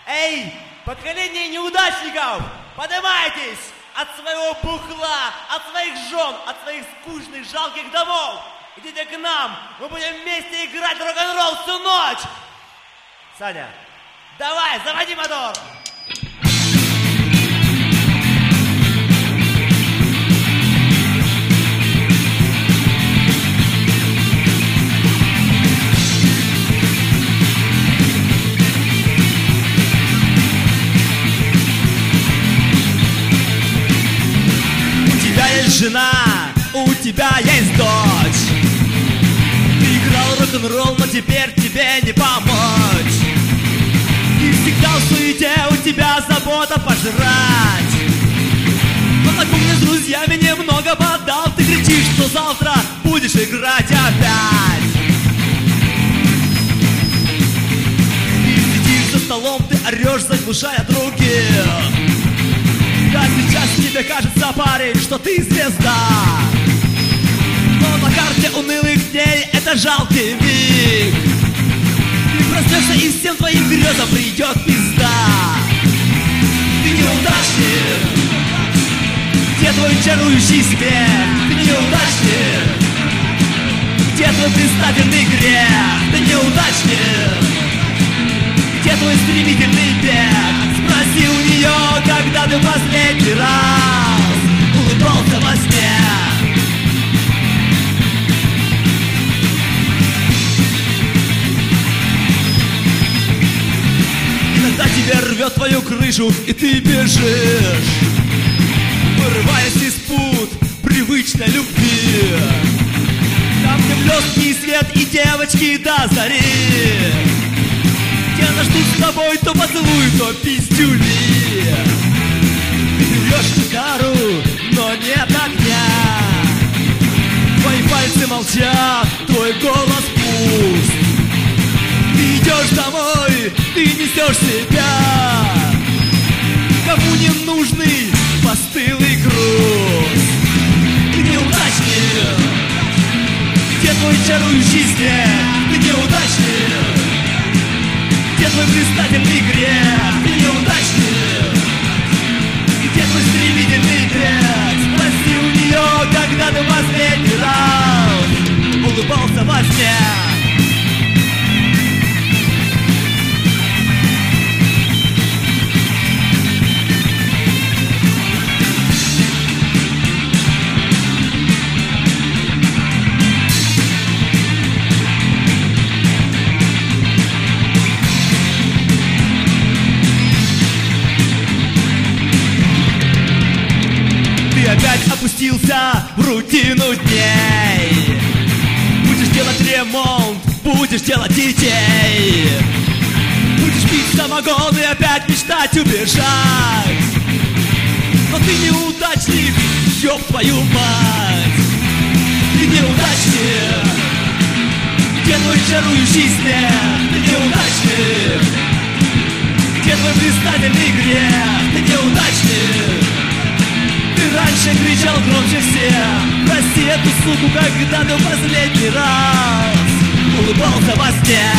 Эй, поколение неудачников, поднимайтесь от своего бухла, от своих жен, от своих скучных, жалких домов. Идите к нам, мы будем вместе играть в рок-н-ролл всю ночь. Саня, давай, заводи мотор. Жена, у тебя есть дочь. Ты играл рок-н-ролл, но теперь тебе не помочь. И всегда в суете у тебя забота пожрать. Но на кухне с друзьями немного подал. Ты кричишь, что завтра будешь играть опять. Ты сидишь за столом, ты орешь, заглушая других. Как сейчас тебе кажется, парень, что ты звезда. Но на карте унылых дней это жалкий миг. Ты проснешься и всем твоим грезам придет пизда. Ты неудачник. Где твой чарующий смех? Ты неудачник. Где твой блистательный грех? Ты неудачник. Где твой стремительный бег? Спроси у нее, когда ты последний раз улыбался во сне. Иногда тебя рвет твою крышу, и ты бежишь, вырываясь из пут привычной любви. Там, где блесткий свет и девочки до зари, где нас ждут с тобой то поцелуй, то пиздюли. Ты берешь гитару, но нет огня. Твои пальцы молчат, твой голос пуст. Ты идешь домой, ты несешь себя. Кому не нужный постылый груз. Ты неудачник. Где твой чарующий снег? Ты неудачник. Где твой блистательный грех? Ты неудачник. Где твой стремительный бег? Спроси у нее, когда ты последний раз улыбался во сне. Опять опустился в рутину дней. Будешь делать ремонт, будешь делать детей. Будешь пить самогон и опять мечтать убежать. Но ты неудачник, ёб твою мать. Ты неудачник. Где твой чарующий смех? Ты неудачник. Где твой блистательный грех? Ты неудачник. Ты раньше кричал громче всех. Прости эту суку, когда ты последний раз улыбался во сне.